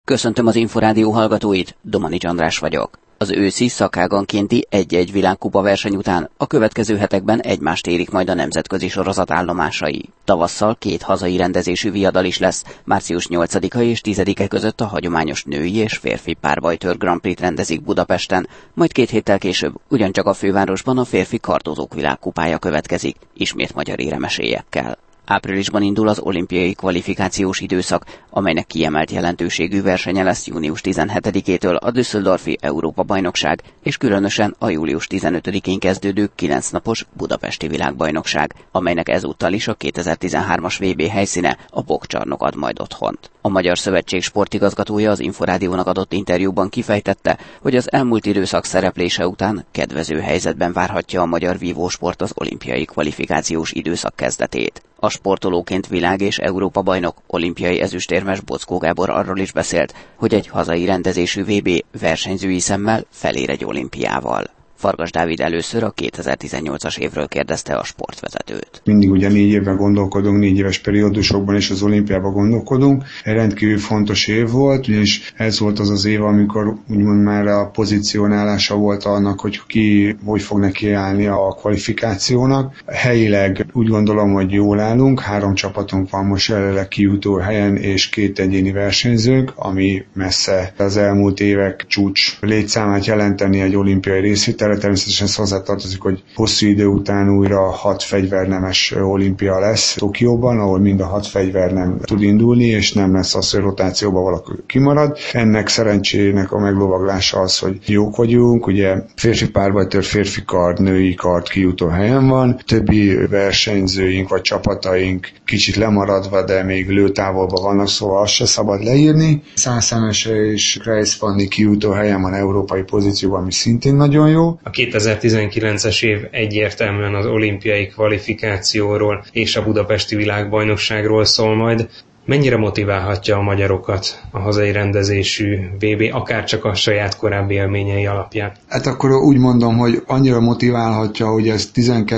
Köszöntöm az Inforádió hallgatóit, Domanics András vagyok. Az őszi szakágankénti 1-1 világkupa verseny után a következő hetekben egymást érik majd a nemzetközi sorozat állomásai. Tavasszal 2 hazai rendezésű viadal is lesz, március 8-a és 10-e között a hagyományos női és férfi párbajtőr Grand Prix rendezik Budapesten, majd 2 héttel később ugyancsak a fővárosban a férfi kardozók világkupája következik, ismét magyar éremesélyekkel. Áprilisban indul az olimpiai kvalifikációs időszak, amelynek kiemelt jelentőségű versenye lesz június 17-től a Düsseldorfi Európa-bajnokság, és különösen a július 15-én kezdődő 9 napos budapesti világbajnokság, amelynek ezúttal is a 2013-as VB helyszíne, a Bokkcsarnok ad majd otthont. A Magyar Szövetség sportigazgatója az Inforádiónak adott interjúban kifejtette, hogy az elmúlt időszak szereplése után kedvező helyzetben várhatja a magyar vívósport az olimpiai kvalifikációs időszak kezdetét. A sportolóként világ- és Európa-bajnok, olimpiai ezüstérmes Boczkó Gábor arról is beszélt, hogy egy hazai rendezésű VB versenyzői szemmel felér egy olimpiával. Farkas Dávid először a 2018-as évről kérdezte a sportvezetőt. Mindig ugye 4 évben gondolkodunk, 4 éves periódusokban is az olimpiában gondolkodunk. Egy rendkívül fontos év volt, és ez volt az az év, amikor úgymond már a pozícionálása volt annak, hogy ki hogy fog nekiállni a kvalifikációnak. Helyileg úgy gondolom, hogy jól állunk, 3 csapatunk van most jelenleg kijutó helyen, és 2 egyéni versenyzőnk, ami messze az elmúlt évek csúcs létszámát jelenteni egy olimpiai részvétel. Természetesen hozzátartozik, hogy hosszú idő után újra 6 fegyvernemes olimpia lesz Tokióban, ahol mind a 6 fegyvernem tud indulni, és nem lesz az, hogy rotációban valaki kimarad. Ennek szerencsének a meglovaglása az, hogy jók vagyunk, ugye férfi párbajtőr, férfi kard, női kard kijutó helyen van, többi versenyzőink vagy csapataink kicsit lemaradva, de még lőtávolban vannak, szóval azt se szabad leírni. Szászámese és Kreispanni kijutó helyen van európai pozícióban, ami szintén nagyon jó. A 2019-es év egyértelműen az olimpiai kvalifikációról és a budapesti világbajnokságról szól majd. Mennyire motiválhatja a magyarokat a hazai rendezésű VB, akár csak a saját korábbi élményei alapján? Hát akkor úgy mondom, hogy annyira motiválhatja, hogy ez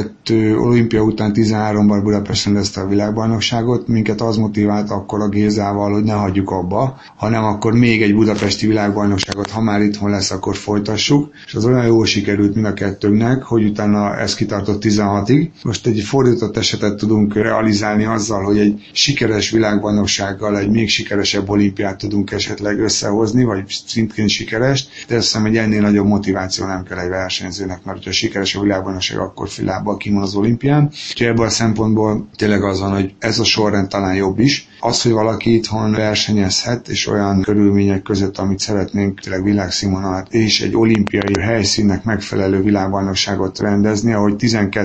12 olimpia után 13-ban Budapesten rendezte a világbajnokságot, minket az motivált akkor a Gézával, hogy ne hagyjuk abba, hanem akkor még egy budapesti világbajnokságot, ha már itthon lesz, akkor folytassuk, és az olyan jól sikerült mind a kettőnknek, hogy utána ez kitartott 16-ig. Most egy fordított esetet tudunk realizálni azzal, hogy egy sikeres világbajnoksággal egy még sikeresebb olimpiát tudunk esetleg összehozni, vagy szintén sikeres, de azt hiszem, hogy ennél nagyobb motiváció nem kell egy versenyzőnek, mert hogyha sikeres a világbajnokság, akkor lábbal kimon az olimpián. Úgyhogy ebből a szempontból tényleg az van, hogy ez a sorrend talán jobb is. Az, hogy valaki itthon versenyezhet, és olyan körülmények között, amit szeretnénk, tényleg világszínvonalat, és egy olimpiai helyszínnek megfelelő világbajnokságot rendezni, ahogy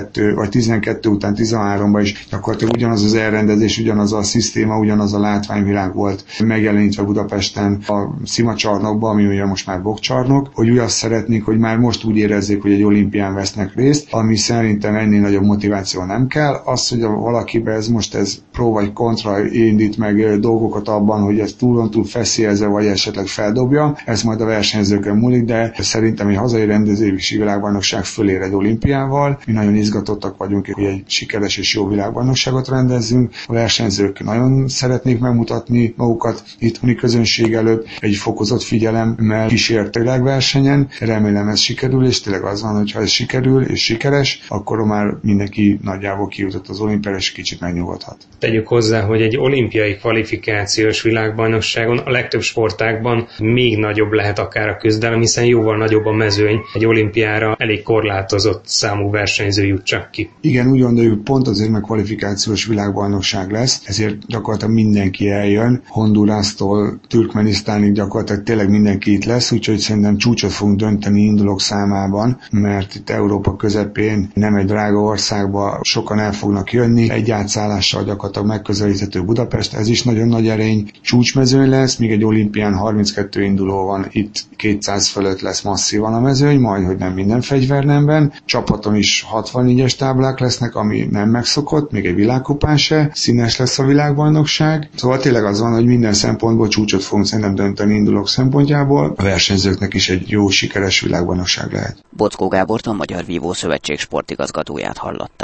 12 után 13-ban is gyakorlatilag ugyanaz az elrendezés, ugyanaz a szisztéma, ugyanaz a látványvilág volt megjelenítve Budapesten a Szimacsarnokban, ami ugye most már Bokkcsarnok, hogy úgy azt szeretnénk, hogy már most úgy érezzék, hogy egy olimpián vesznek részt, ami szerintem ennél nagyobb motiváció nem kell. Az, hogy valakibe ez pró vagy kontra indít meg dolgokat abban, hogy ez túl feszélyezze, vagy esetleg feldobja, ez majd a versenyzőkön múlik, de szerintem egy hazai rendezési világbajnokság fölér egy olimpiával. Mi nagyon izgatottak vagyunk, hogy egy sikeres és jó világbajnokságot rendezzünk. A versenyzők nagyon szeretnék megmutatni magukat itthoni közönség előtt, egy fokozott figyelemmel kísért világversenyen. Remélem ez sikerül, és tényleg az van, hogy ha ez sikerül és sikeres, akkor már mindenki nagyjából kijutott az olimpiára, és kicsit megnyugodhat. Tegyük hozzá, hogy egy olimpiai kvalifikációs világbajnokságon a legtöbb sportágban még nagyobb lehet akár a küzdelem, hiszen jóval nagyobb a mezőny, egy olimpiára elég korlátozott számú versenyző jut csak ki. Igen, úgy gondoljuk, hogy pont azért, mert kvalifikációs világbajnokság lesz, ezért gyakorlatilag mindenki eljön, Hondurasztól Türkmenisztánig gyakorlatilag tényleg mindenki itt lesz, úgyhogy szerintem csúcsot fogunk dönteni indulók számában, mert itt Európa közepén nem egy drága országba sokan el fognak jönni, egy átszállással gyakorlatilag megközelíthető Budapest, ez is nagyon nagy erény, csúcsmezőny lesz, míg egy olimpián 32 induló van, itt 200 fölött lesz masszívan a mezőny, majd hogy nem minden fegyvernemben, csapaton is 64-es táblák lesznek, ami nem megszokott, még egy világkupán se, színes lesz a világbajnokság, szóval tényleg az van, hogy minden szempontból csúcsot fogunk szerintem dönteni indulók szempontjából, a versenyzőknek is egy jó, sikeres világbajnokság lehet. Boczkó Gábort, a Magyar Vívó Szövetség sportigazgatóját hallották.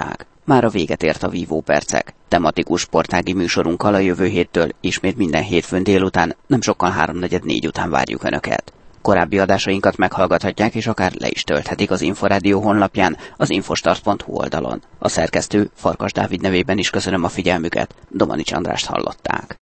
Már a véget ért a Vívó Percek. Tematikus sportági műsorunkkal a jövő héttől ismét minden hétfőn délután, nem sokkal 3:44 után várjuk Önöket. Korábbi adásainkat meghallgathatják és akár le is tölthetik az Inforádió honlapján, az infostart.hu oldalon. A szerkesztő Farkas Dávid nevében is köszönöm a figyelmüket, Domanics Andrást hallották.